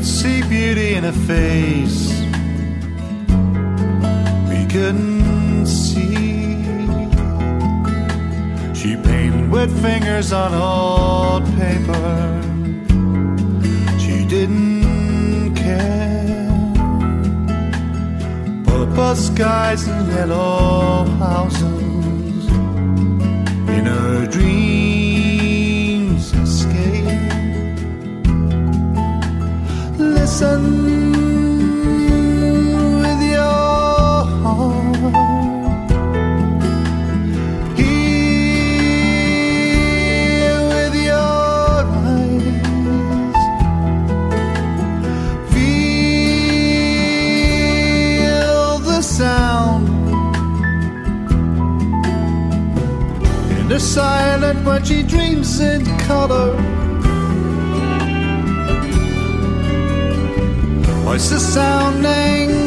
see beauty in her face we couldn't see. She painted wet fingers on old paper. She didn't care. Purple skies and yellow houses in her dreams escape. Listen with your heart, hear with your eyes, feel the sound in the silence when she dreams in color. Voices sounding